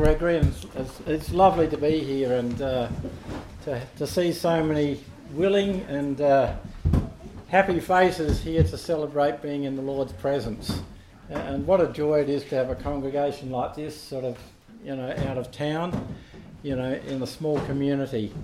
Gregory, and it's lovely to be here and to see so many willing and happy faces here to celebrate being in the Lord's presence. And what a joy it is to have a congregation like this, sort of, out of town, in a small community.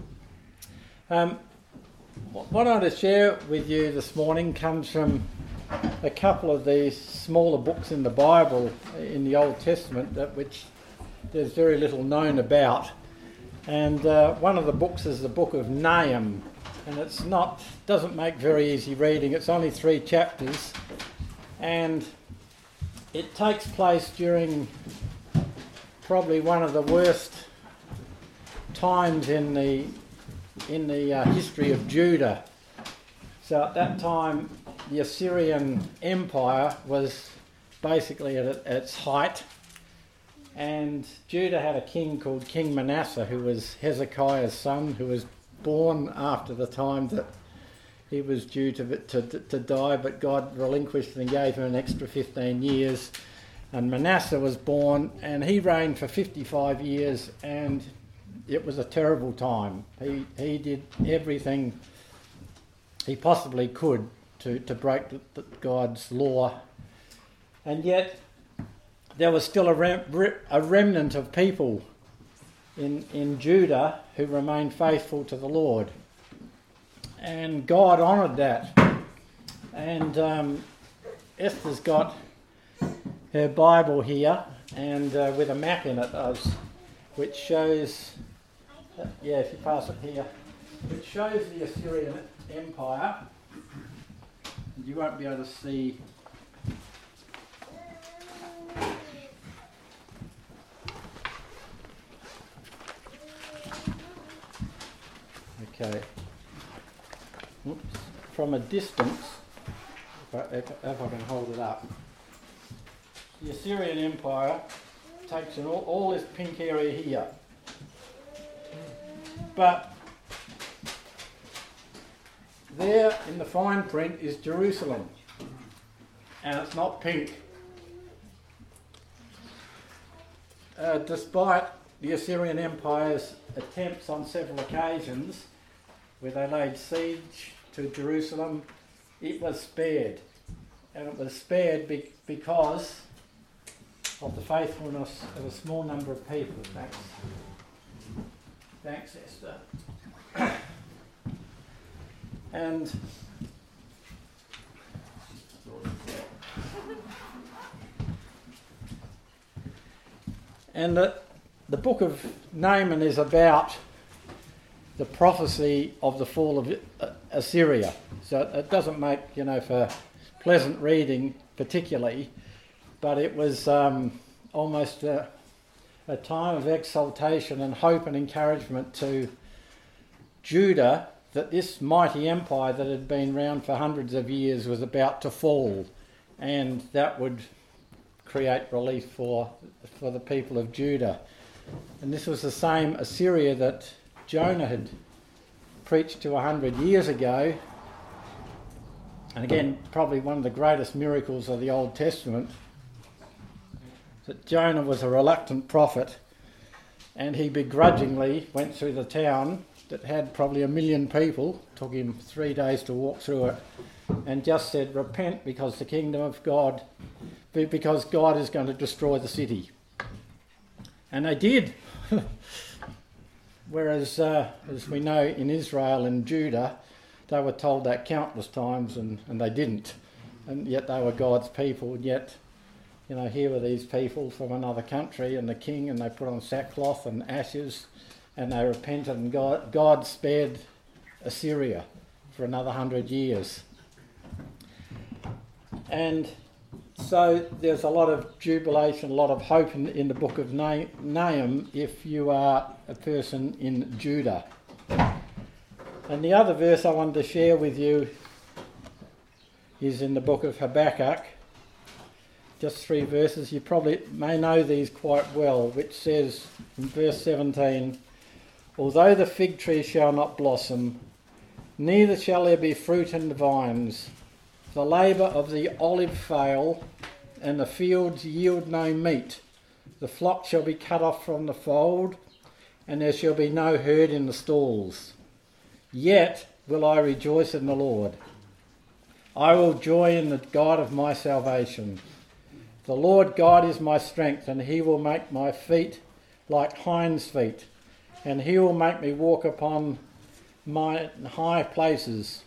What I want to share with you this morning comes from a couple of these smaller books in the Bible, in the Old Testament, which there's very little known about. And one of the books is the book of Nahum, and doesn't make very easy reading. It's only 3 chapters, and it takes place during probably one of the worst times in the history of Judah. So at that time, the Assyrian Empire was basically at its height, and Judah had a king called King Manasseh, who was Hezekiah's son, who was born after the time that he was due to die, but God relinquished and gave him an extra 15 years. And Manasseh was born, and he reigned for 55 years, and it was a terrible time. He did everything he possibly could to break God's law. And yet there was still a remnant of people in Judah who remained faithful to the Lord. And God honoured that. And Esther's got her Bible here, and with a map in it, which shows, if you pass it here, it shows the Assyrian Empire. You won't be able to see. Okay. Oops. From a distance, if I can hold it up, the Assyrian Empire takes in all this pink area here. But there in the fine print is Jerusalem, and it's not pink. Despite the Assyrian Empire's attempts on several occasions where they laid siege to Jerusalem, it was spared. And it was spared because of the faithfulness of a small number of people. Thanks, Esther. And the book of Nahum is about the prophecy of the fall of Assyria. So it doesn't make, for pleasant reading particularly, but it was almost a time of exaltation and hope and encouragement to Judah, that this mighty empire that had been around for hundreds of years was about to fall, and that would create relief for the people of Judah. And this was the same Assyria that Jonah had preached to 100 years ago, and again, probably one of the greatest miracles of the Old Testament, that Jonah was a reluctant prophet, and he begrudgingly went through the town that had probably 1 million people, took him 3 days to walk through it, and just said, repent because the kingdom of God, because God is going to destroy the city. And they did. Whereas, as we know, in Israel and Judah, they were told that countless times and they didn't. And yet they were God's people, and yet, here were these people from another country and the king, and they put on sackcloth and ashes, and they repented, and God spared Assyria for another 100 years. And so there's a lot of jubilation, a lot of hope in the book of Nahum if you are a person in Judah. And the other verse I wanted to share with you is in the book of Habakkuk. Just 3 verses. You probably may know these quite well, which says in verse 17, although the fig tree shall not blossom, neither shall there be fruit in the vines, the labour of the olive fail, and the fields yield no meat. The flock shall be cut off from the fold, and there shall be no herd in the stalls. Yet will I rejoice in the Lord. I will joy in the God of my salvation. The Lord God is my strength, and he will make my feet like hinds' feet, and he will make me walk upon my high places.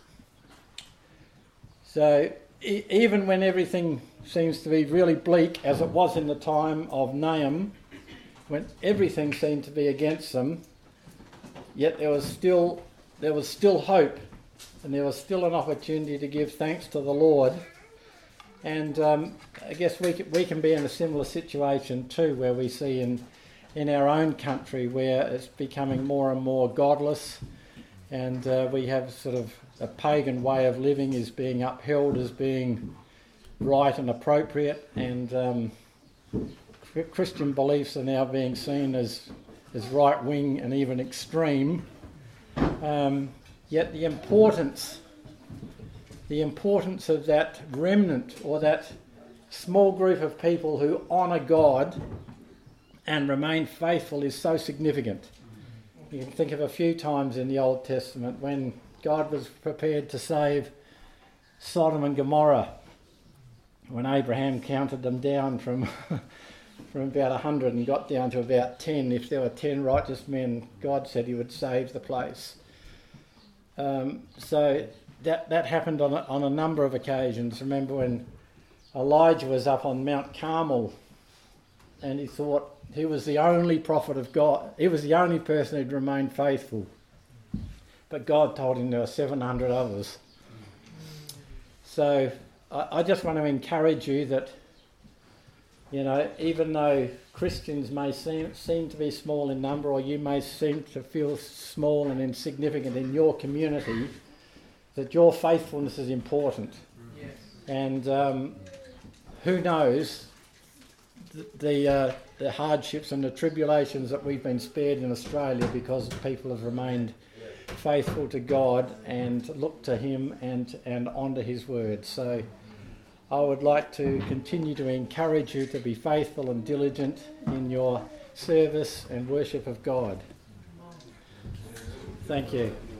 So even when everything seems to be really bleak, as it was in the time of Nahum, when everything seemed to be against them, yet there was still hope, and there was still an opportunity to give thanks to the Lord. And I guess we can be in a similar situation too, where we see in our own country where it's becoming more and more godless, and we have sort of a pagan way of living is being upheld as being right and appropriate, and Christian beliefs are now being seen as right-wing and even extreme. Yet the importance of that remnant, or that small group of people who honour God and remain faithful, is so significant. You can think of a few times in the Old Testament when God was prepared to save Sodom and Gomorrah, when Abraham counted them down from about 100 and got down to about 10. If there were 10 righteous men, God said he would save the place. So that happened on a number of occasions. Remember when Elijah was up on Mount Carmel, and he thought he was the only prophet of God. He was the only person who'd remained faithful. But God told him there were 700 others. So I just want to encourage you that, you know, even though Christians may seem to be small in number, or you may seem to feel small and insignificant in your community, that your faithfulness is important. Yes. And who knows, the hardships and the tribulations that we've been spared in Australia because people have remained faithful to God and looked to him and onto his word. So I would like to continue to encourage you to be faithful and diligent in your service and worship of God. Thank you.